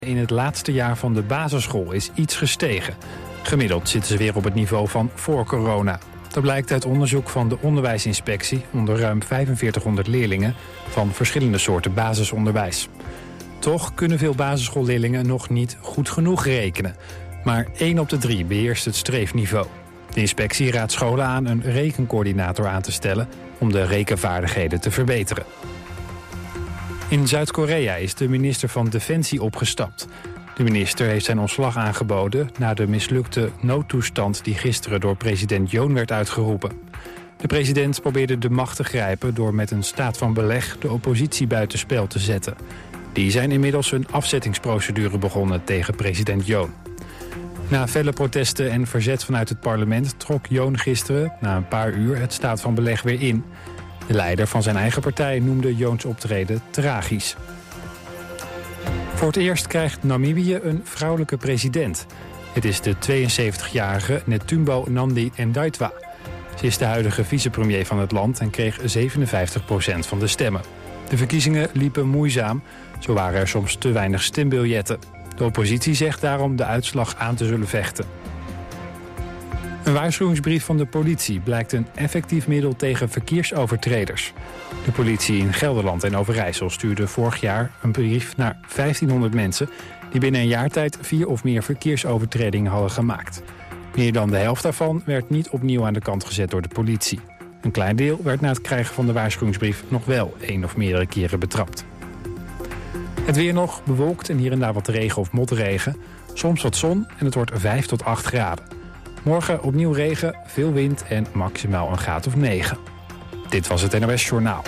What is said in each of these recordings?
in het laatste jaar van de basisschool is iets gestegen. Gemiddeld zitten ze weer op het niveau van voor corona. Dat blijkt uit onderzoek van de onderwijsinspectie onder ruim 4500 leerlingen van verschillende soorten basisonderwijs. Toch kunnen veel basisschoolleerlingen nog niet goed genoeg rekenen. Maar 1 op de 3 beheerst het streefniveau. De inspectie raadt scholen aan een rekencoördinator aan te stellen om de rekenvaardigheden te verbeteren. In Zuid-Korea is de minister van Defensie opgestapt. De minister heeft zijn ontslag aangeboden na de mislukte noodtoestand die gisteren door president Yoon werd uitgeroepen. De president probeerde de macht te grijpen door met een staat van beleg de oppositie buitenspel te zetten. Die zijn inmiddels een afzettingsprocedure begonnen tegen president Yoon. Na felle protesten en verzet vanuit het parlement trok Yoon gisteren na een paar uur het staat van beleg weer in. De leider van zijn eigen partij noemde Yoons optreden tragisch. Voor het eerst krijgt Namibië een vrouwelijke president. Het is de 72-jarige Netumbo Nandi-Ndaitwah. Ze is de huidige vicepremier van het land en kreeg 57% van de stemmen. De verkiezingen liepen moeizaam, zo waren er soms te weinig stembiljetten. De oppositie zegt daarom de uitslag aan te zullen vechten. Een waarschuwingsbrief van de politie blijkt een effectief middel tegen verkeersovertreders. De politie in Gelderland en Overijssel stuurde vorig jaar een brief naar 1500 mensen die binnen een jaar tijd 4 of meer verkeersovertredingen hadden gemaakt. Meer dan de helft daarvan werd niet opnieuw aan de kant gezet door de politie. Een klein deel werd na het krijgen van de waarschuwingsbrief nog wel 1 of meerdere keren betrapt. Het weer nog, bewolkt en hier en daar wat regen of motregen. Soms wat zon en het wordt 5 tot 8 graden. Morgen opnieuw regen, veel wind en maximaal een graad of 9. Dit was het NOS Journaal.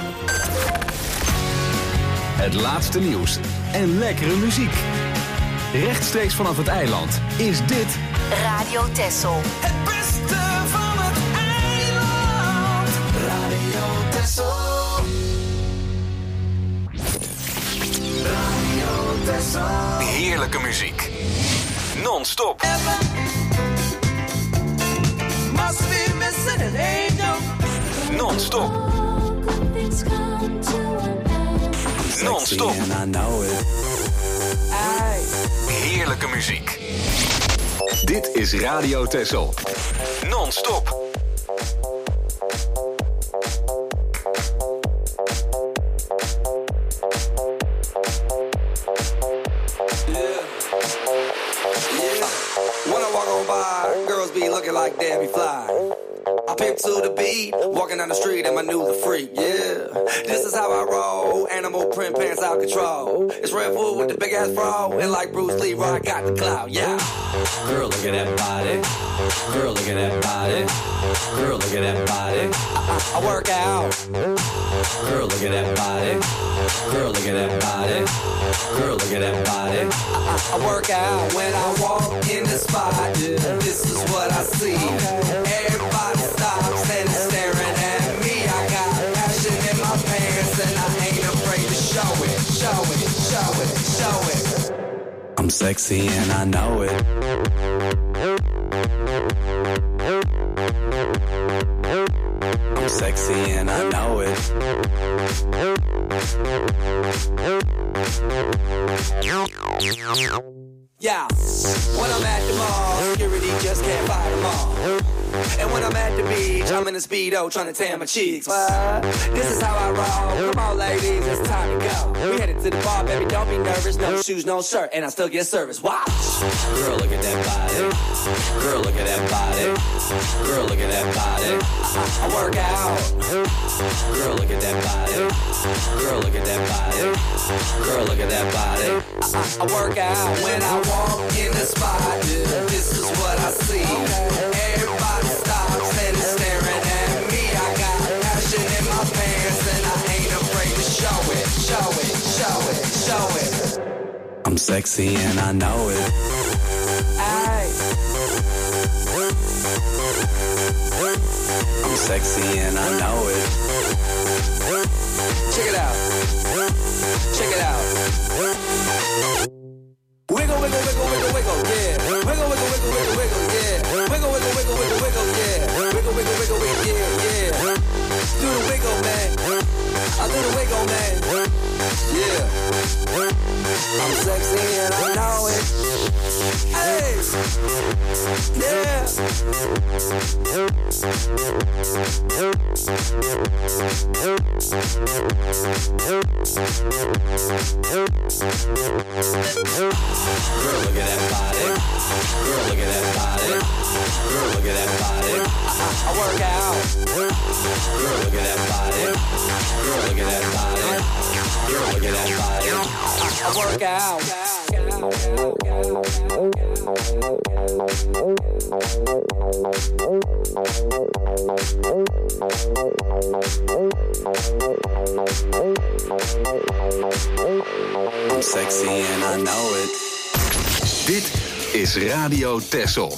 Het laatste nieuws en lekkere muziek. Rechtstreeks vanaf het eiland is dit Radio Texel. Het beste van het eiland. Radio Texel. Radio Texel. heerlijke muziek. Non-stop. Must be missing an angel. Non-stop. Non-stop. Heerlijke muziek. Dit is Radio Texel. Non-stop. When I walk on by, girls be looking like Debbie Fly. I pimp to the beat, walking down the street and my new the freak, yeah. This is how I roll, animal print pants out control. It's Red Bull with the big ass bra, and like Bruce Lee, I got the clout, yeah. Girl, look at that body. Girl, look at that body. Girl, look at that body. I work out. Girl, look at that body. Girl, look at that body. Girl, look at that body. I work out when I walk in the spot. This is what I see. Everybody stops and is staring at me. I got passion in my pants and I ain't afraid to show it, show it, show it, show it. I'm sexy and I know it. I'm sexy and I know it. Yeah, when I'm at the mall, security just can't fight them all. And when I'm at the beach, I'm in a Speedo trying to tan my cheeks. What? This is how I roll. Come on, ladies, it's time to go. We headed to the bar, baby, don't be nervous. No shoes, no shirt, and I still get service. Watch. Girl, look at that body. Girl, look at that body. Girl, look at that body. I work out. Girl, look at that body. Girl, look at that body. Girl, look at that body. I work out when I walk in the spot. This is what I see. Everybody stops and is staring at me. I got passion in my pants and I ain't afraid to show it, show it, show it, show it. I'm sexy and I know it. Aye. I'm sexy and I know it. Check it out. Check it out. Wiggle, wiggle, wiggle, wiggle, wiggle, yeah. Wiggle, wiggle, wiggle, wiggle, wiggle, yeah. Wiggle, wiggle, wiggle, wiggle, wiggle, yeah. Wiggle, wiggle, wiggle, wiggle, yeah, yeah. Do the wiggle, man. I do the wiggle, man. Yeah. I'm sexy and I know it. Hey. Yeah. Girl, look at that body. Girl, look at that body. Girl, look at that body. I work out. Girl, look at that body. Girl, look at that body. Girl, look at that body. I work out. I'm sexy and I know it. Dit is Radio Texel.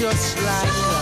just like a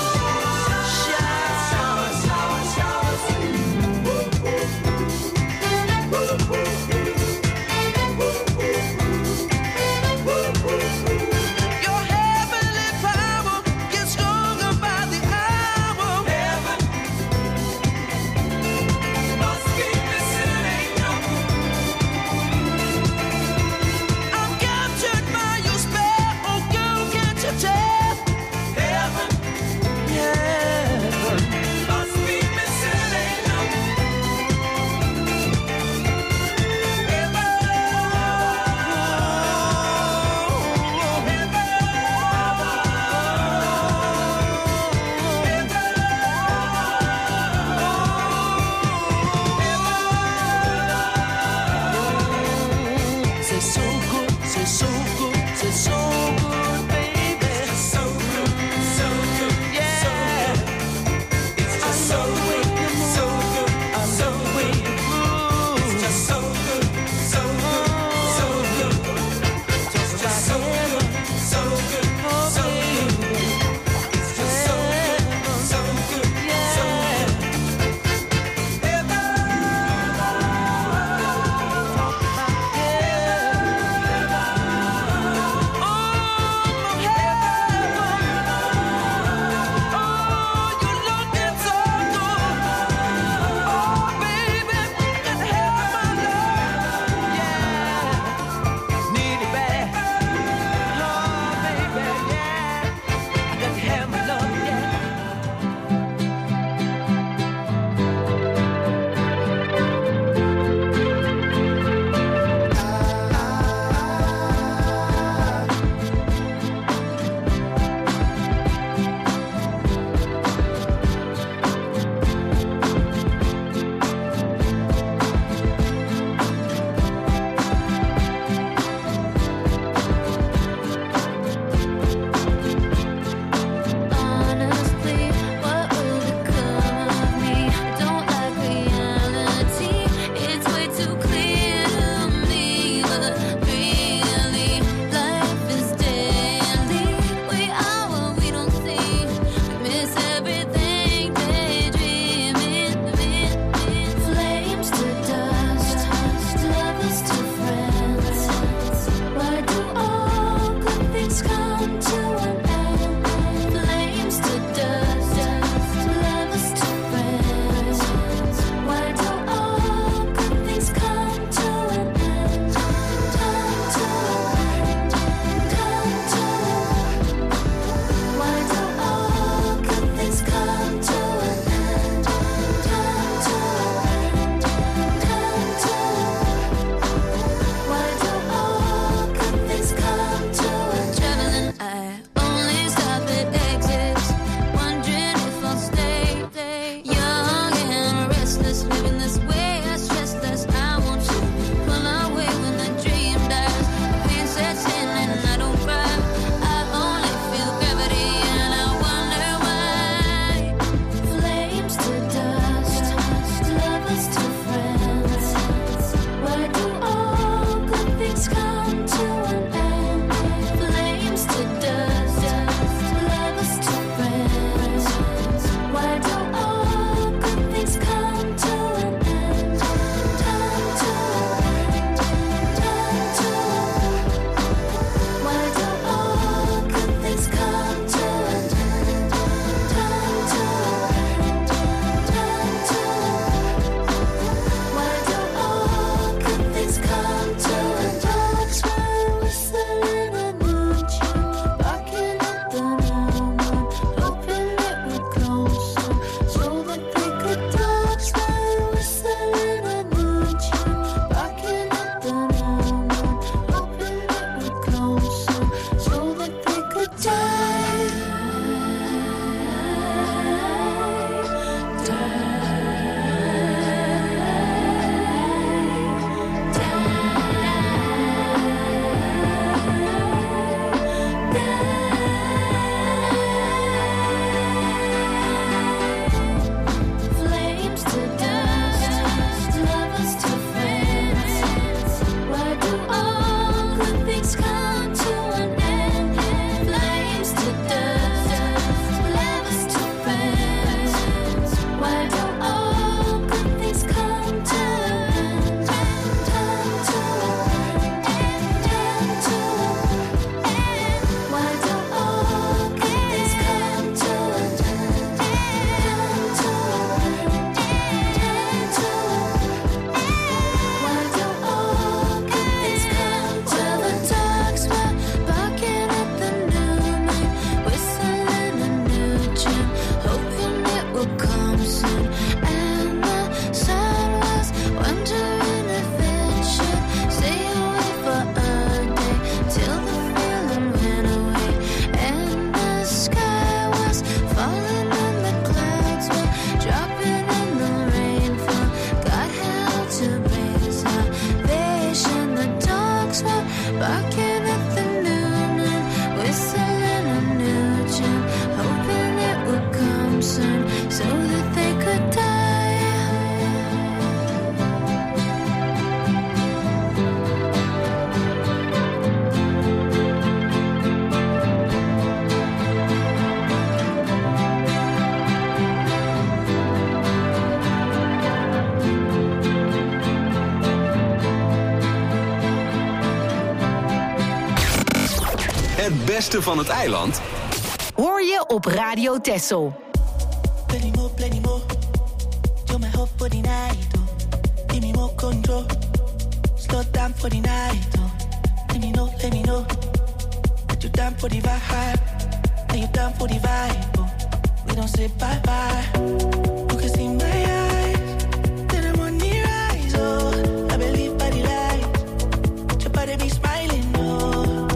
beste van het eiland? Hoor je op Radio Texel. Plenty more. You're my hope for the night, oh. Give me more control. Slow down for the night, oh. Let me know. That you're down for the vibe. That you're down for the vibe, oh. We don't say bye-bye. You can see my eyes. Then I'm on the rise, oh. I believe by the light. Your body be smiling, oh.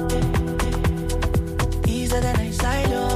Easier than I silo.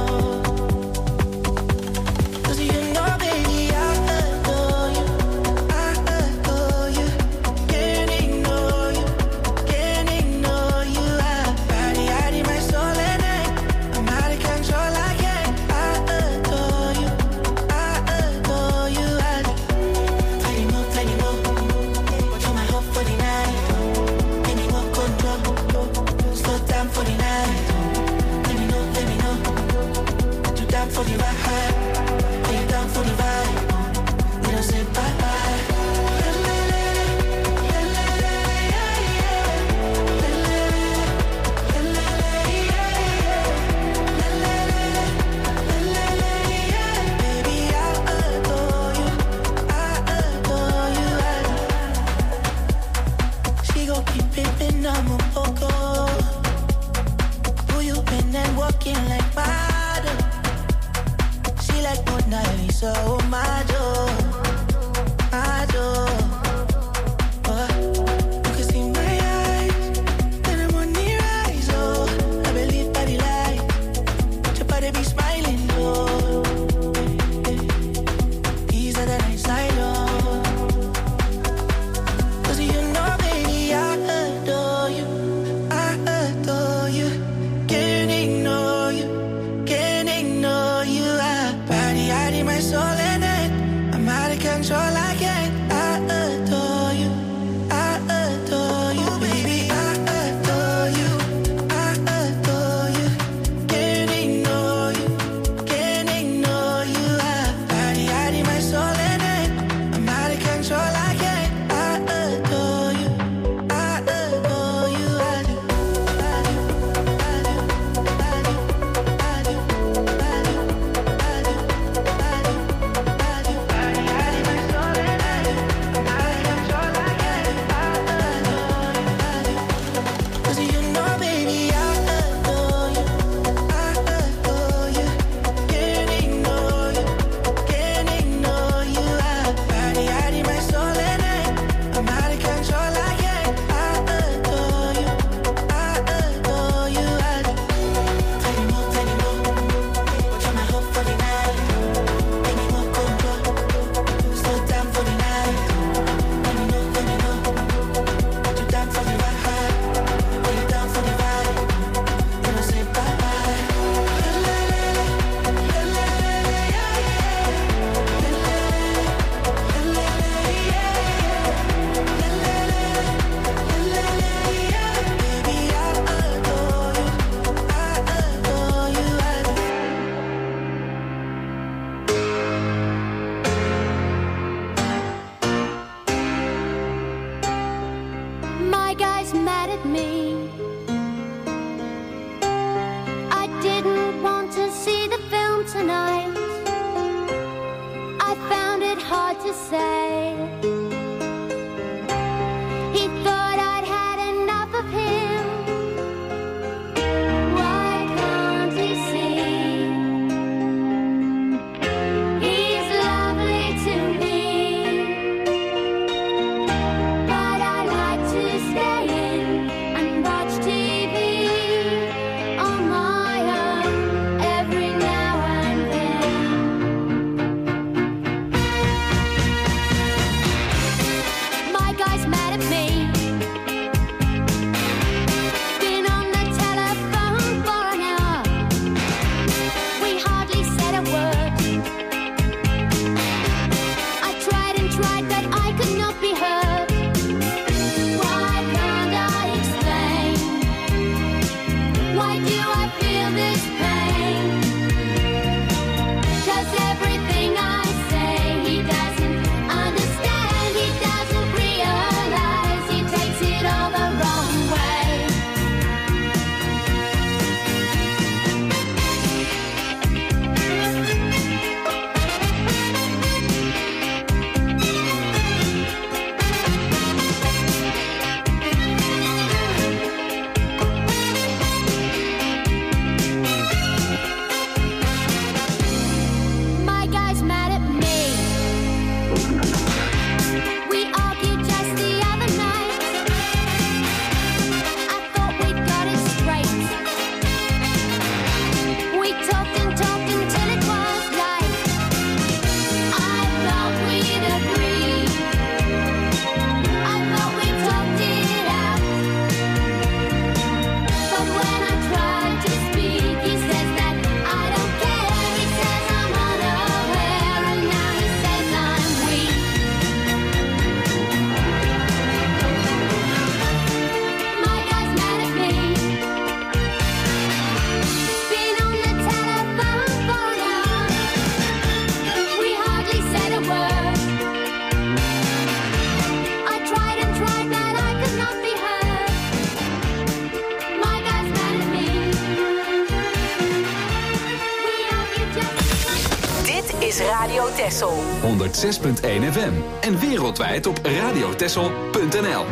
Texel. 106.1 FM en wereldwijd op radiotexel.nl.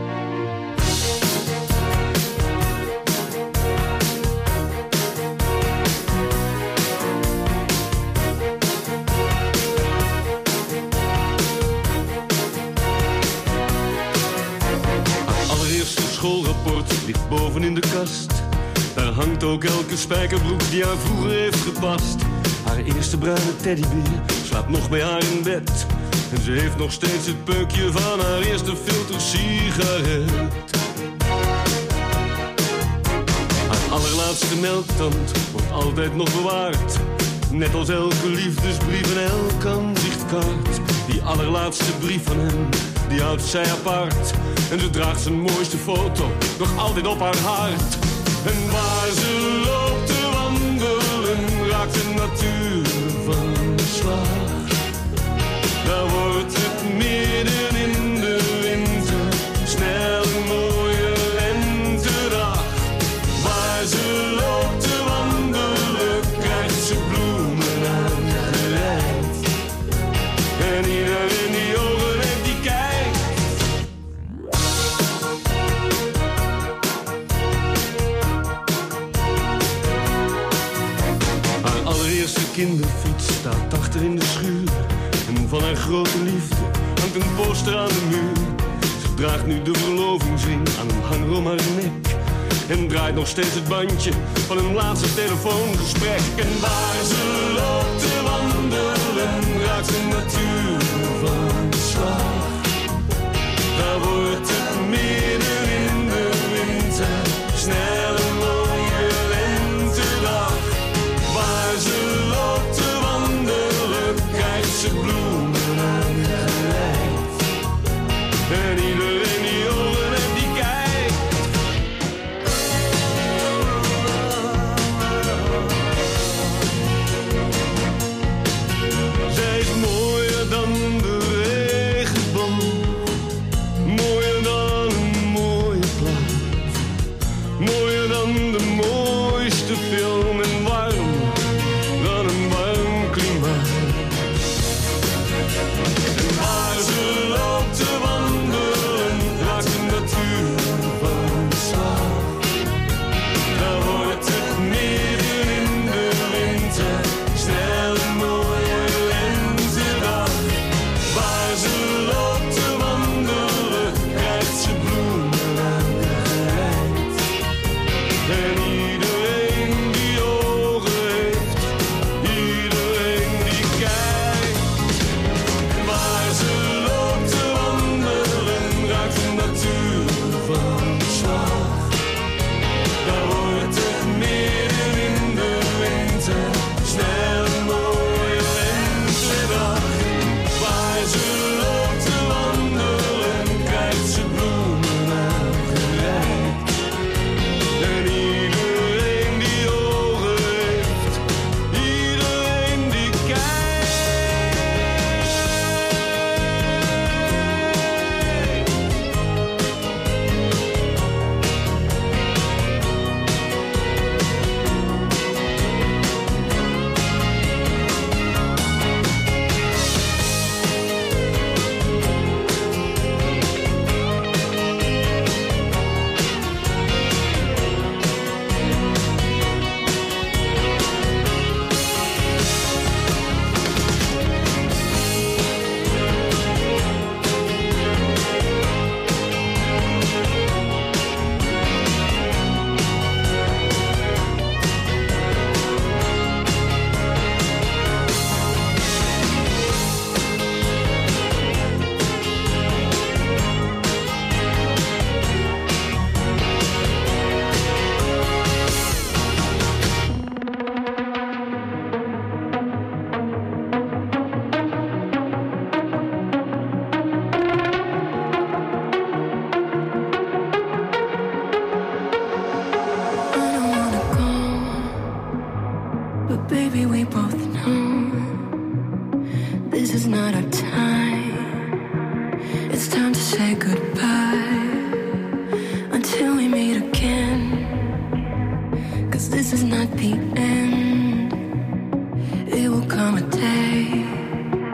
Schoolrapport ligt boven in de kast. Daar hangt ook elke spijkerbroek die haar vroeger heeft gepast. Haar eerste bruine teddybeer slaapt nog bij haar in bed. En ze heeft nog steeds het peukje van haar eerste filtersigaret. Haar allerlaatste melktand wordt altijd nog bewaard. Net als elke liefdesbrief en elk aanzichtkaart. Die allerlaatste brief van hem, die houdt zij apart. En ze draagt zijn mooiste foto nog altijd op haar hart. En waar ze loopt te wandelen, raakt de natuur van de slag. Daar wordt het midden in de winter snel een mooie lentedag. Waar ze loopt te wandelen, krijgt ze bloemen aangereikt. En iedereen die ogen heeft, die kijkt. Kinderfiets staat achter in de schuur. En van haar grote liefde hangt een poster aan de muur. Ze draagt nu de verlovingsring aan een hanger om haar nek. En draait nog steeds het bandje van een laatste telefoongesprek. En waar ze loopt te wandelen, raakt de natuur van de slag. Daar wordt het midden in de winter snel een mooie lentedag. Waar ze loopt te wandelen, krijgt ze bloemen aangereikt. En iedereen die ogen heeft, die kijkt. Zij is mooier dan de regenboog, mooier dan een mooie plaat, mooier dan de mooiste film en warm dan een warm klimaat. En waar ze loopt te wandelen, raakt de natuur van de slag. Daar wordt het midden in de winter snel een mooie lentedag. Waar ze loopt te wandelen, krijgt ze bloemen aangereikt. En iedereen die ogen heeft, iedereen die kijkt. Waar ze loopt te wandelen, raakt de natuur van de slag. Daar wordt het midden in de winter snel een mooie lentedag. Waar ze loopt te wandelen, krijgt ze bloemen aangereikt. En iedereen die ogen heeft, iedereen die kijkt. But baby, we both know this is not our time. It's time to say goodbye until we meet again. 'Cause this is not the end. It will come a day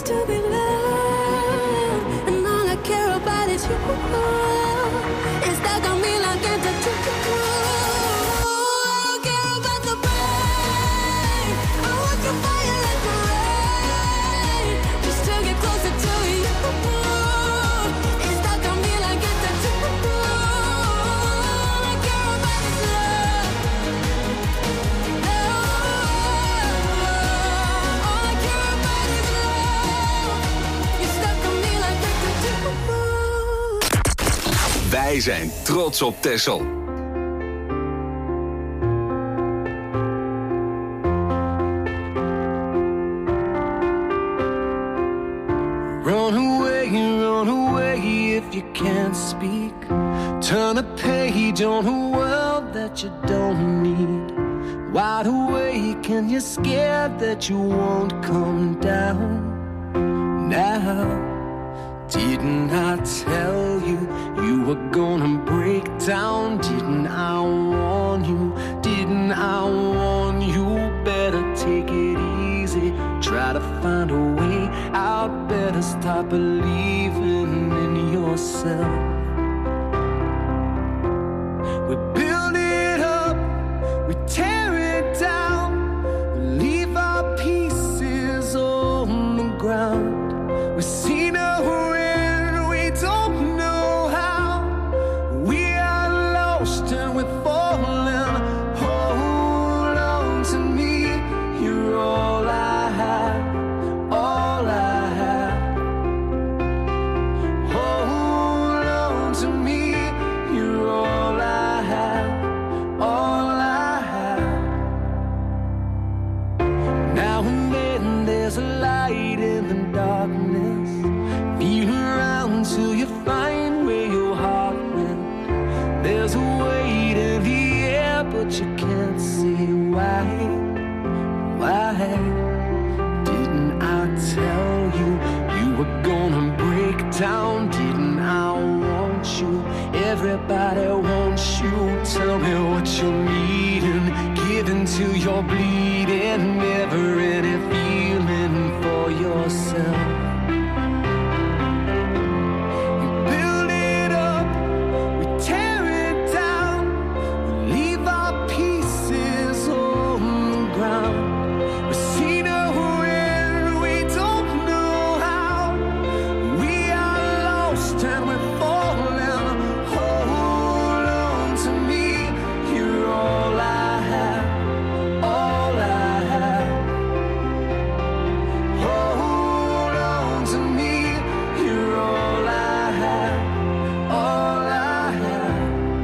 to be loved, and all I care about is you. It's stuck on me like a tattoo. I don't care about the pain. I want your fire like the rain, just to get closer to you. It's stuck on me like a tattoo. All I care about is love. All I care about is love. You're stuck on me like a tattoo. Wij zijn trots op Texel. Run away if you can't speak. Turn a page on a world that you don't need. Wide awake and you're scared that you won't come down. Now, didn't I tell you you were gonna break down? Didn't I warn you? Didn't I warn you? Better take it easy. Try to find a way out. Better stop believing in yourself. We build it up, we tear it down. We leave our pieces on the ground. We see no end, we don't know how. We are lost and we're falling. Hold on to me, you're all I have, all I have. Hold on to me, you're all I have, all I have. Now and then there's a light in the darkness. Feel around till you find where your heart went. There's a weight in the air, but you can't see why. Why? Didn't I tell you you were gonna break down? Didn't I want you? Everybody wants you. Tell me what you're needing. Give until you're bleeding. Never any feeling for yourself. We build it up, we tear it down. We leave our pieces on the ground. We see no end, we don't know how. We are lost and we're falling. Hold on to me, you're all I have, all I have. Hold on to me, you're all I have, all I have.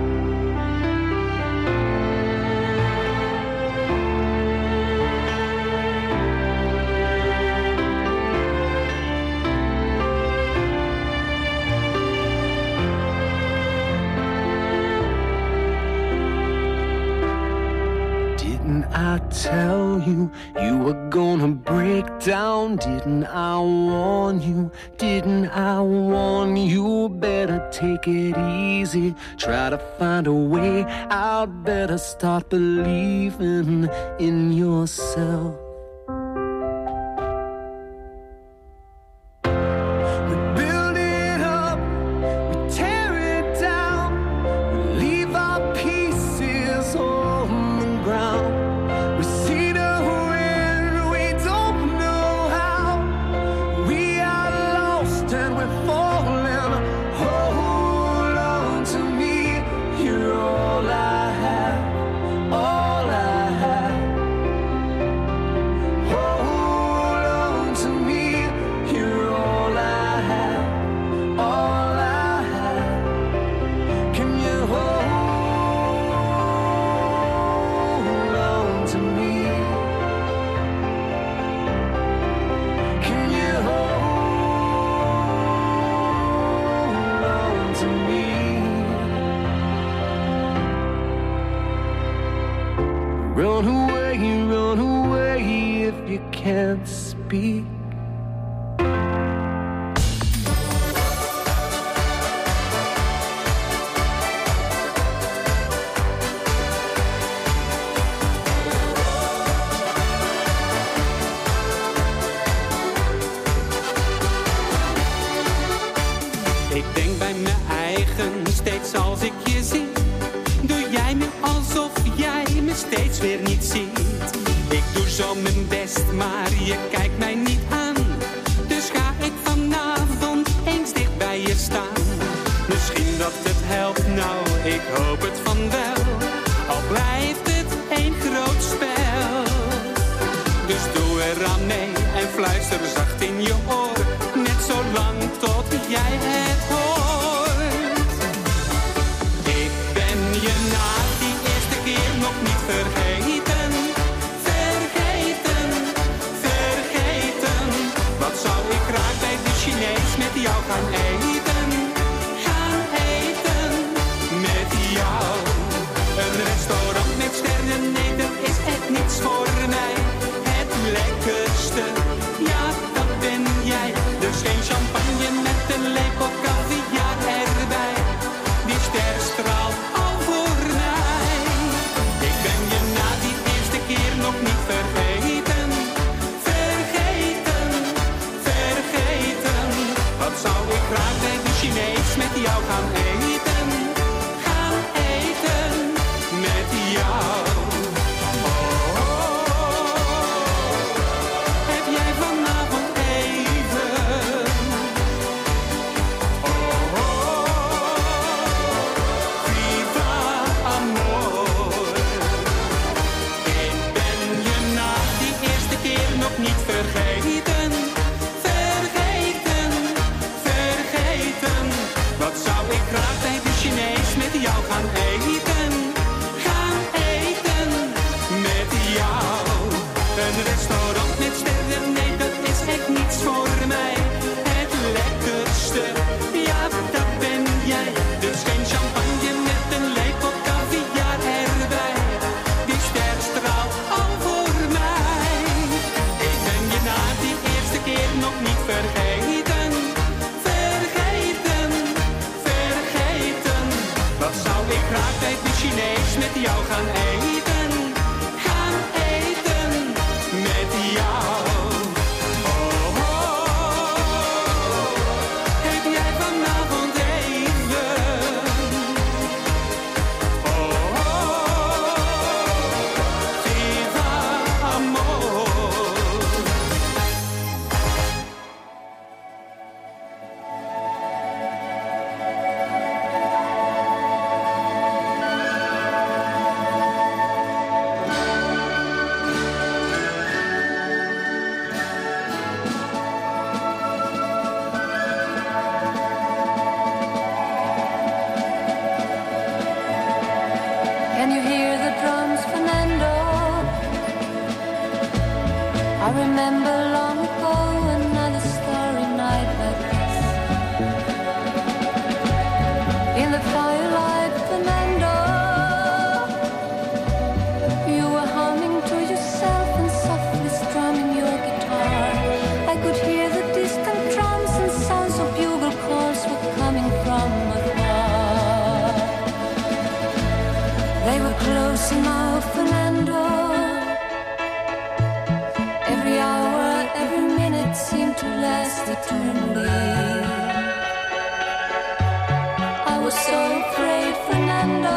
Didn't I tell you you were gonna break down? Didn't I warn you? Didn't I warn you? Better take it easy. Try to find a way out. Better start believing in yourself. We build it up, we tear it down. We leave our pieces on the ground. We see no end, we don't know how. We are lost and we're falling. Hold on to me, you're all I have, all I have. Hold on to me, you're all I have, all I have. Can you hold on to me? Can you hold on to me? Run away if you can't speak. denk bij mijn eigen, steeds als ik je zie, doe jij me alsof jij me steeds weer niet ziet. Ik doe zo mijn best, maar je kijkt mij niet aan. Dus ga ik vanavond eens dicht bij je staan. Misschien dat het helpt, nou, ik hoop het van wel. Al blijft het één groot spel. Dus doe eraan mee en fluister zacht in je oor. Net zo lang tot jij het hoort. Ik ben je na die eerste keer nog niet vergeten. Vergeten, vergeten. Wat zou ik graag bij de Chinees met jou gaan eten. Gaan eten met jou. Een restaurant met sterren, nee, dat is echt niets voor mij. Het lekkerste, ja, dat ben jij. Dus geen champagne met een lepel caviar erbij. Die ster straalt al voor mij. Ik ben je na die eerste keer nog niet vergeten. Vergeten, vergeten. Wat zou ik graag bij de Chinees met jou gaan eten. Gaan eten met jou. Heb jij vanavond even? Viva amor. Ik ben je na die eerste keer nog niet vergeten. Vergeten, vergeten. Wat zou ik graag bij de Chinees met jou gaan eten. Gaan eten met jou. Een restaurant met sterren, nee, dat is echt niets voor mij. Het lekkerste, ja, dat ben jij. Dus geen champagne met een lepel caviar erbij. Die ster straalt al voor mij. Ik ben je na die eerste keer nog niet vergeten. Vergeten, vergeten. Wat zou ik graag bij de Chinees met jou gaan eten. Gaan eten met jou. Heb jij vanavond even? Viva amor. Can you hear the drums, Fernando? I remember long ago another starry night like this. In the firelight, Fernando, you were humming to yourself and softly strumming your guitar. I could hear the distant drums and sounds of bugle calls were coming from afar. They were close enough, Fernando. Every hour, every minute seemed to last eternally. I was so afraid, Fernando.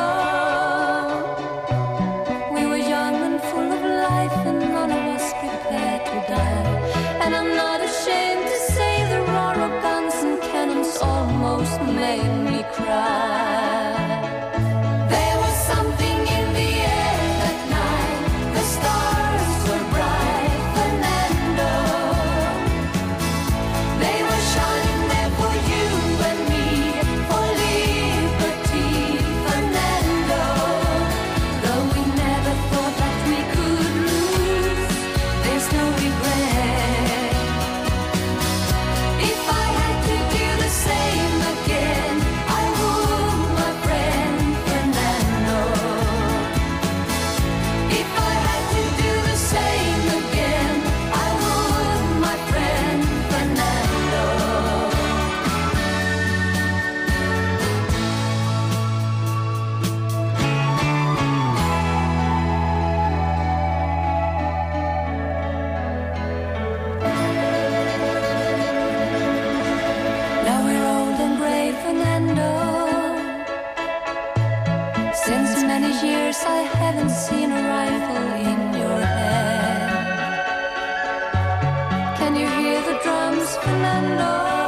We were young and full of life, and none of us prepared to die. And I'm not ashamed to say the roar of guns and cannons almost made me cry. There was something in the air that night. The stars were bright, Fernando. They were shining there for you and me, for liberty, Fernando. Though we never thought that we could lose, there's no regret. If I had to do the same again, I would. was Fernando.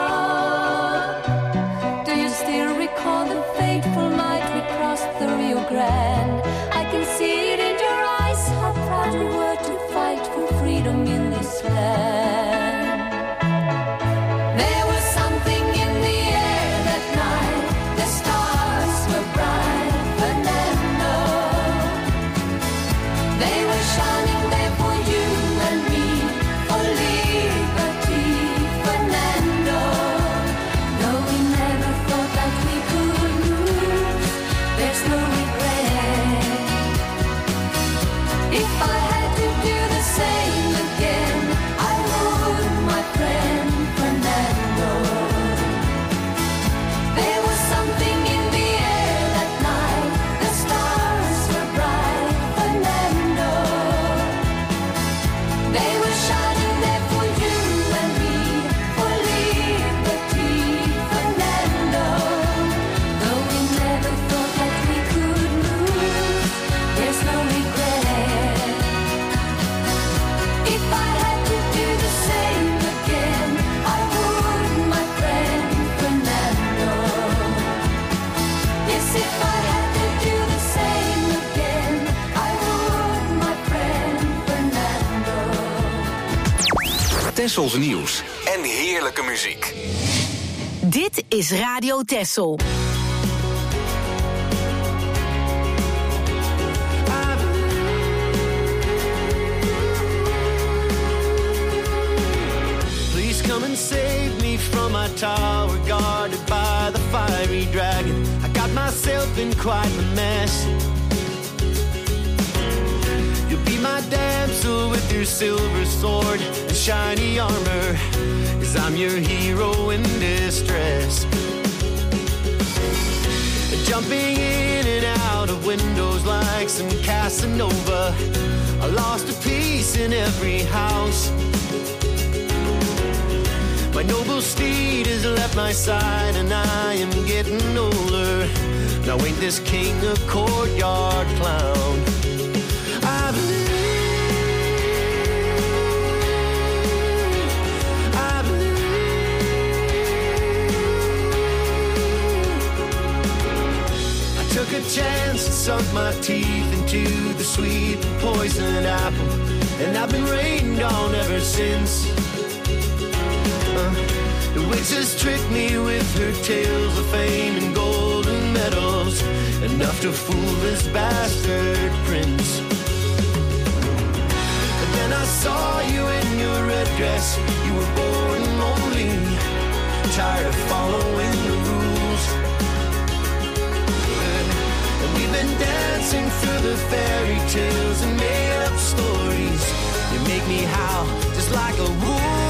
Do you still recall the fateful night we crossed the Rio Grande? I can see it in your eyes, how proud we were to fight for freedom in this land. There was something in the air that night, the stars were bright, Fernando. They were shining there for you and me, for liberty, Fernando. Though we never thought that we could lose, there's no regret. If I had to do the same again, I would, my friend Fernando. There was something in the air that night, the stars were bright, Fernando. They were shining there for you and me, for liberty, Fernando. Though we never thought that we could lose, there's no regret. If I had to do the same again, I would, my friend Fernando. Yes, if I had to do the same again, I would, my friend Fernando. Tessels nieuws en heerlijke muziek. Dit is Radio Tessel. Please come and save me from my tower, guarded by the fiery dragon. I got myself in quite a mess. You'll be my damsel with your silver sword and shiny armor, as I'm your hero in distress. Jumping in and out of windows like some Casanova, I lost a piece in every house. My noble steed has left my side and I am getting older. Now ain't this king a courtyard clown? I believe, I believe. I took a chance and sunk my teeth into the sweet poison apple, and I've been rained on ever since. The witch has tricked me with her tales of fame and golden medals, enough to fool this bastard prince. And then I saw you in your red dress, you were born lonely, tired of following the rules. And we've been dancing through the fairy tales and made up stories. You make me howl just like a wolf.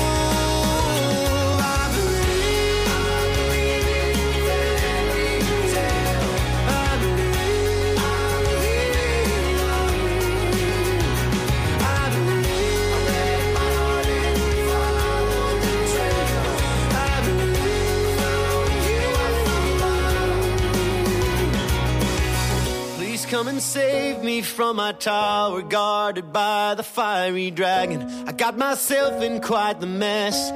Come and save me from my tower, guarded by the fiery dragon. I got myself in quite the mess.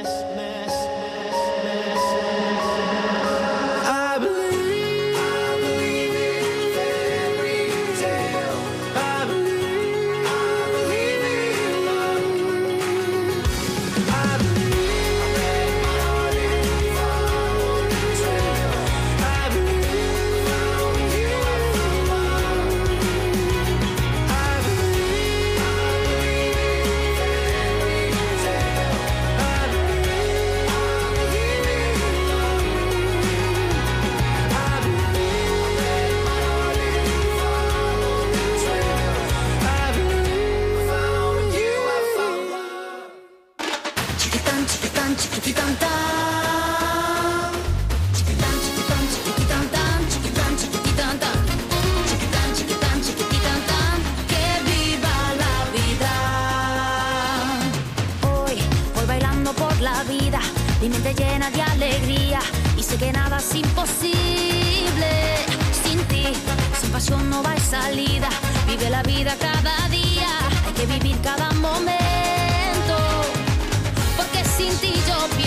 I believe in fairy tale. I believe in love. I believe I read my heart and followed the trail. I believe found you. Mi mente llena de alegría y sé que nada es imposible sin ti. Sin pasión no hay salida. Vive la vida cada día. Hay que vivir cada momento, porque sin ti yo pierdo.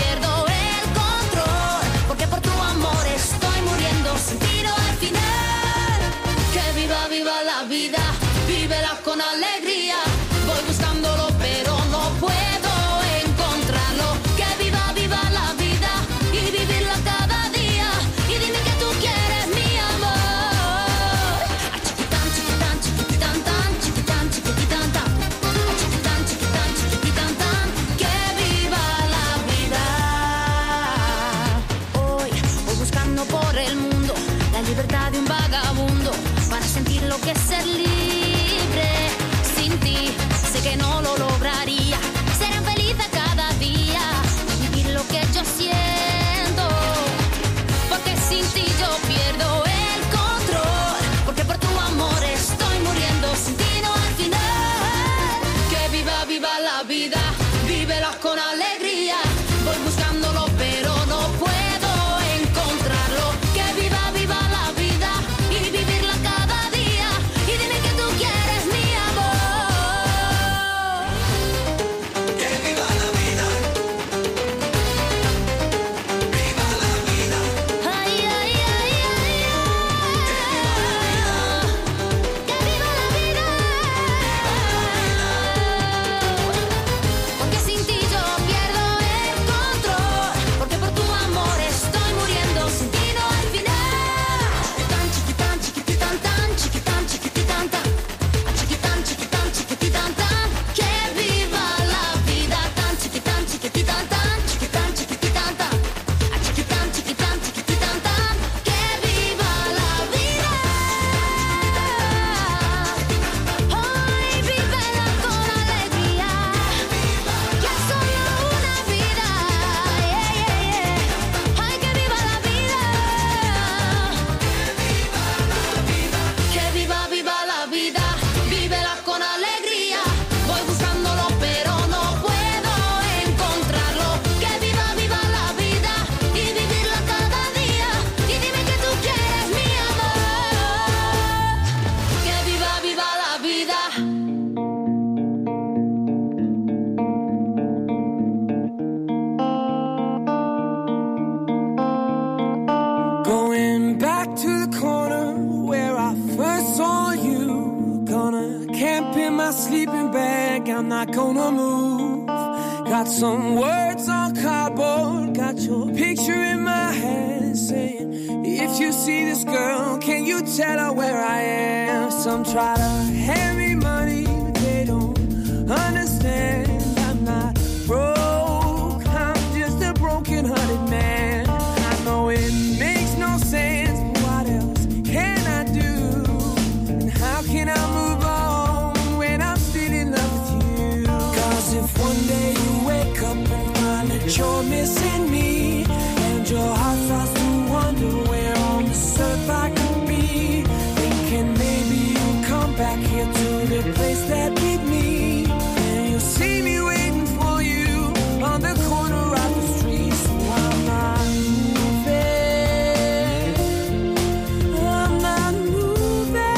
sleeping bag, I'm not gonna move. Got some words on cardboard, got your picture in my hand saying, if you see this girl, can you tell her where I am? Some try to hand me money, but they don't understand. I'm not broke, I'm just a broken-hearted man. I know it makes no sense, but what else can I do? And how can I move on when I'm still in love with you? 'Cause if one day you wake up and find that you're missing me, and your heart starts to wonder where on this earth I could be, thinking maybe you'll come back here to the place that beat me, and you'll see me waiting for you on the corner of the street. So I'm not moving, I'm not moving.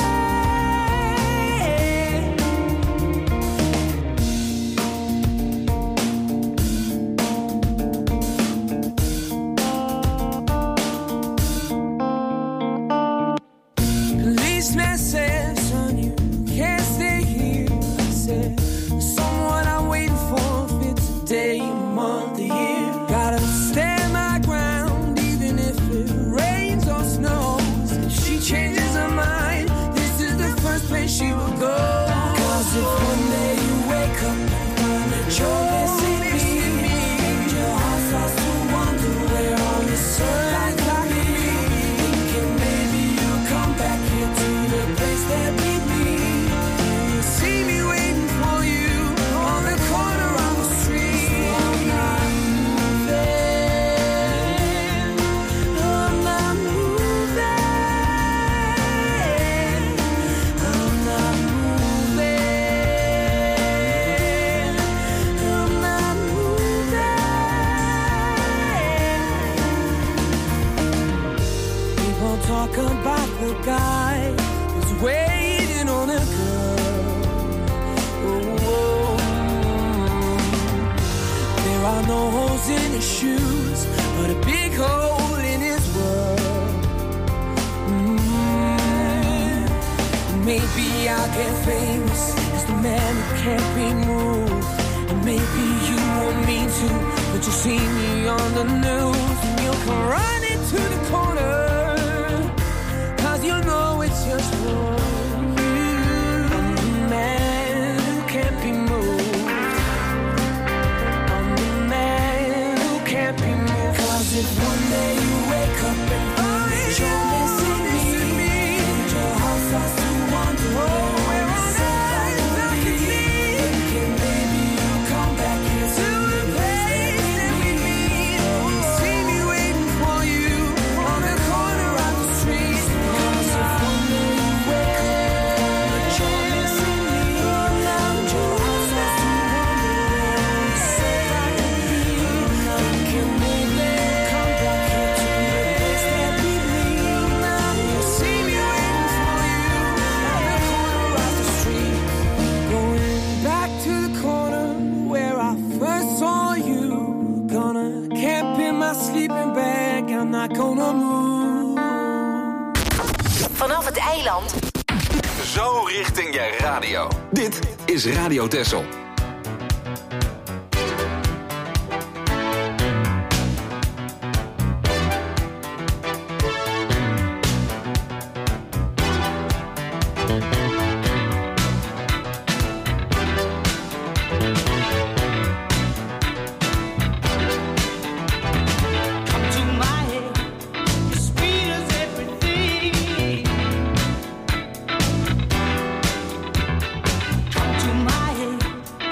Policeman says, son, you can't stay here. I said, someone I'm waiting for, if it's a day, a month, a year. Gotta stand my ground, even if it rains or snows. If she changes her mind, this is the first place she will go. 'Cause if one day you wake up and find that you're missing me, and your heart starts to wonder where on this earth I could be, thinking maybe you'll come back here to the place that beat me, and you'll see me waiting for you on the corner of the street. I'm not moving, I'm not moving, I'm not moving, I'm not moving. People talk about the guy who's waiting on a girl. Oh, there are no holes in his shoes, but a big hole in his world. Maybe I'll get famous as the man who can't be moved, and maybe you won't mean to, but you'll see me on the news, and you'll come running to the corner, 'cause you know it's just for you. I'm the man who can't be moved, I'm the man who can't be moved. 'Cause if one day you wake up and find that you're missing me, and your heart starts to wonder where on earth I could be, thinking maybe you'll come back here to the place that we meet, and see me waiting for you on the corner of the street. 'Cause if one day you wake up and you're missing me, and your heart starts to wonder where on this earth I could be, thinking maybe you'll come back here to the place that we meet, and you'll see me waiting for you on the corner of the street. Going back to the corner where I first saw you. Gonna camp in my sleeping bag, I'm not gonna move. Vanaf het eiland Zo richting je radio. Dit is Radio Texel. To my head, you're sweet as everything. Come to my head,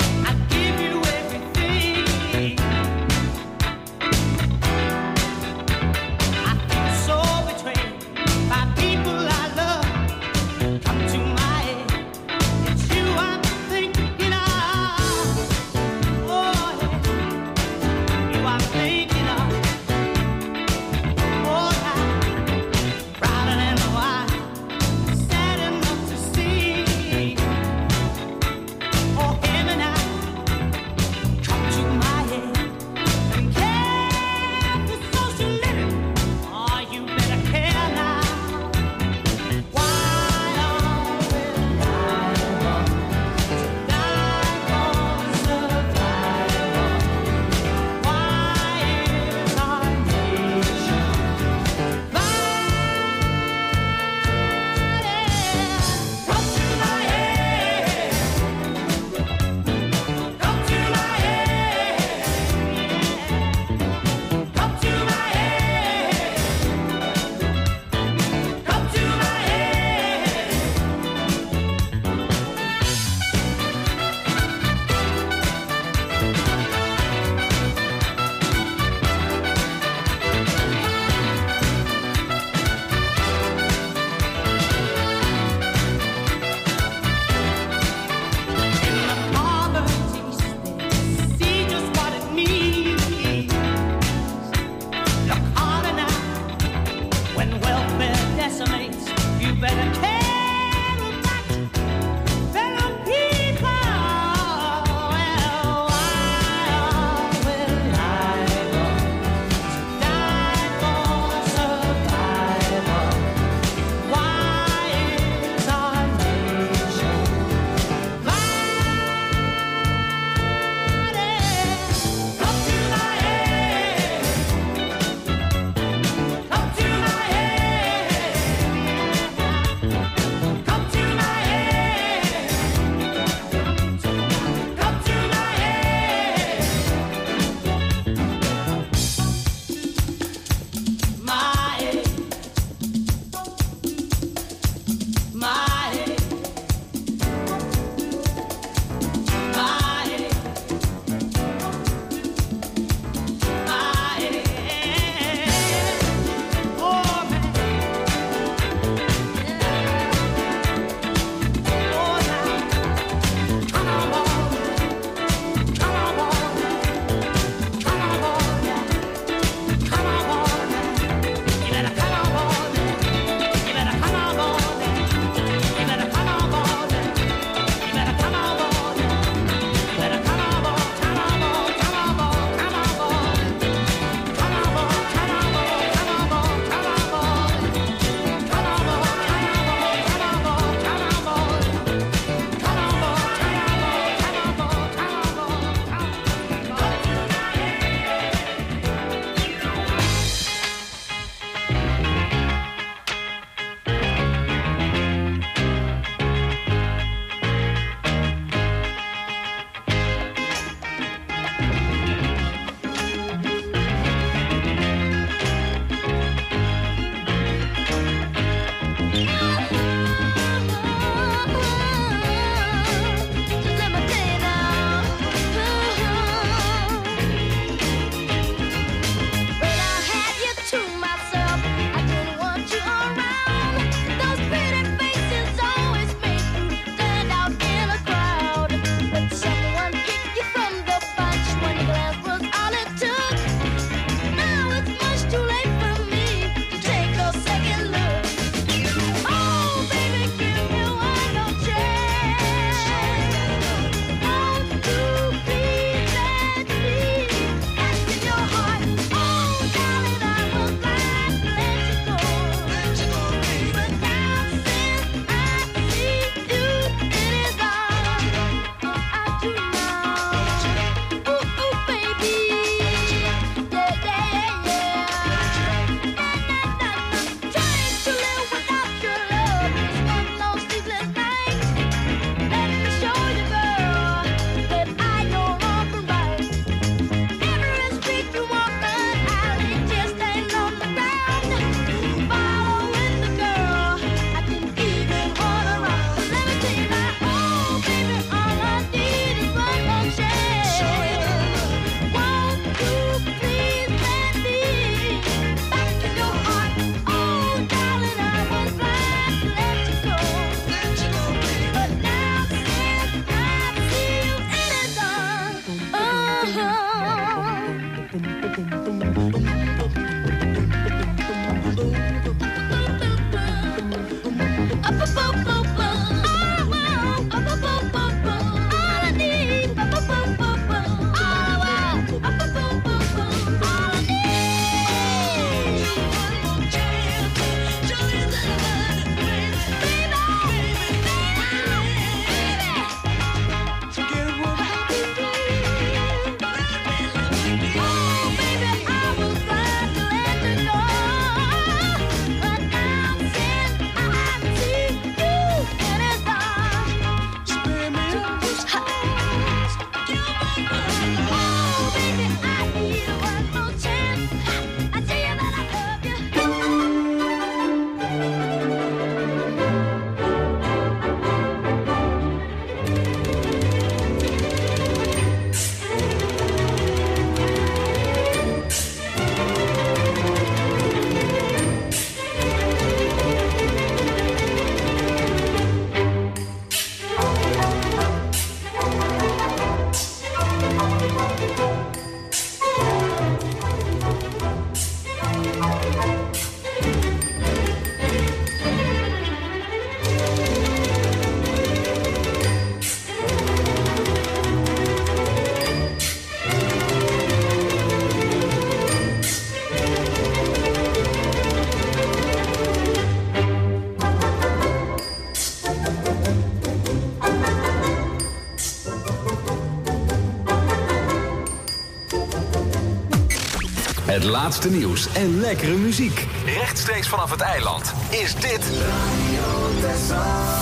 Het laatste nieuws en lekkere muziek. Rechtstreeks vanaf het eiland is dit Radio Texel.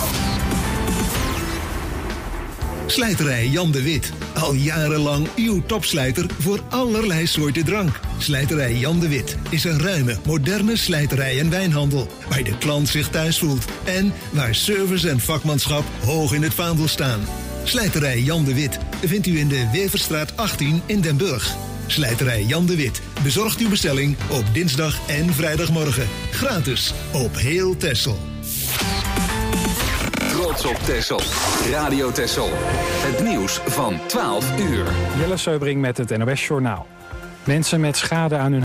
Slijterij Jan de Wit. Al jarenlang uw topslijter voor allerlei soorten drank. Slijterij Jan de Wit is een ruime, moderne slijterij en wijnhandel. Waar de klant zich thuis voelt. En waar service en vakmanschap hoog in het vaandel staan. Slijterij Jan de Wit vindt u in de Weverstraat 18 in Den Burg. Slijterij Jan de Wit bezorgt uw bestelling op dinsdag en vrijdagmorgen. Gratis op heel Texel. Trots op Texel. Radio Texel. Het nieuws van 12 uur. Jelle Seubring met het NOS Journaal. Mensen met schade aan hun